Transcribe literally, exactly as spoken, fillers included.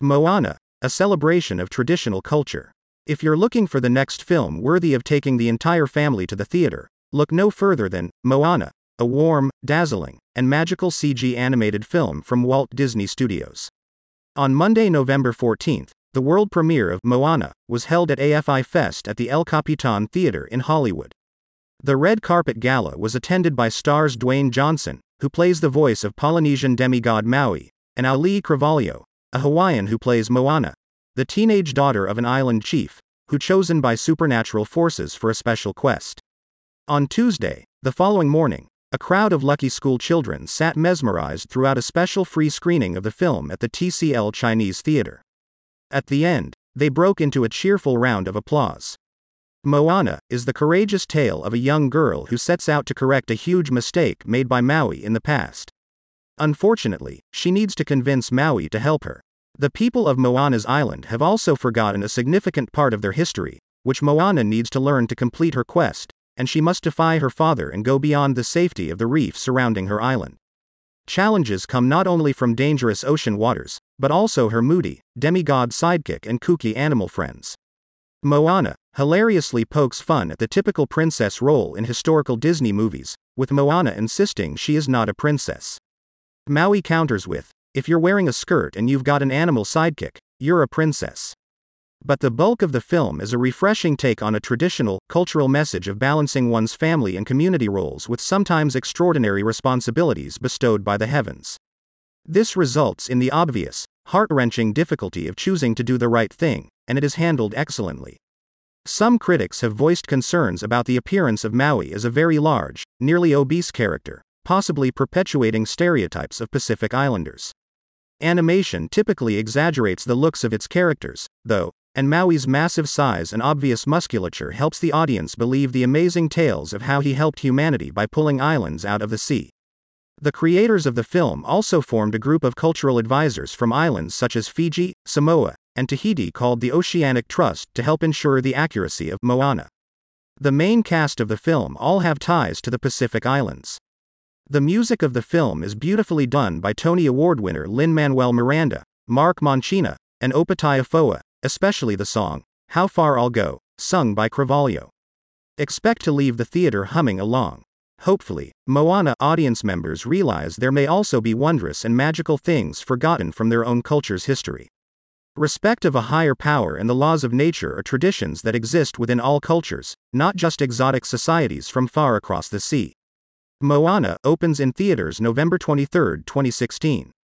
Moana, a celebration of traditional culture. If you're looking for the next film worthy of taking the entire family to the theater, look no further than Moana, a warm, dazzling, and magical C G animated film from Walt Disney Studios. On Monday, November fourteenth, the world premiere of Moana was held at A F I Fest at the El Capitan Theater in Hollywood. The red carpet gala was attended by stars Dwayne Johnson, who plays the voice of Polynesian demigod Maui, and Auli'i Cravalho, a Hawaiian who plays Moana, the teenage daughter of an island chief, who chosen by supernatural forces for a special quest. On Tuesday, the following morning, a crowd of lucky school children sat mesmerized throughout a special free screening of the film at the T C L Chinese Theater. At the end, they broke into a cheerful round of applause. Moana is the courageous tale of a young girl who sets out to correct a huge mistake made by Maui in the past. Unfortunately, she needs to convince Maui to help her. The people of Moana's island have also forgotten a significant part of their history, which Moana needs to learn to complete her quest, and she must defy her father and go beyond the safety of the reef surrounding her island. Challenges come not only from dangerous ocean waters, but also her moody, demigod sidekick and kooky animal friends. Moana hilariously pokes fun at the typical princess role in historical Disney movies, with Moana insisting she is not a princess. Maui counters with, "If you're wearing a skirt and you've got an animal sidekick, you're a princess." But the bulk of the film is a refreshing take on a traditional, cultural message of balancing one's family and community roles with sometimes extraordinary responsibilities bestowed by the heavens. This results in the obvious, heart-wrenching difficulty of choosing to do the right thing, and it is handled excellently. Some critics have voiced concerns about the appearance of Maui as a very large, nearly obese character, possibly perpetuating stereotypes of Pacific Islanders. Animation typically exaggerates the looks of its characters, though, and Maui's massive size and obvious musculature helps the audience believe the amazing tales of how he helped humanity by pulling islands out of the sea. The creators of the film also formed a group of cultural advisors from islands such as Fiji, Samoa, and Tahiti called the Oceanic Trust to help ensure the accuracy of Moana. The main cast of the film all have ties to the Pacific Islands. The music of the film is beautifully done by Tony Award winner Lin-Manuel Miranda, Mark Mancina, and Opatai Afoa, especially the song, "How Far I'll Go," sung by Cravalho. Expect to leave the theater humming along. Hopefully, Moana audience members realize there may also be wondrous and magical things forgotten from their own culture's history. Respect of a higher power and the laws of nature are traditions that exist within all cultures, not just exotic societies from far across the sea. Moana opens in theaters November twenty-third, twenty sixteen.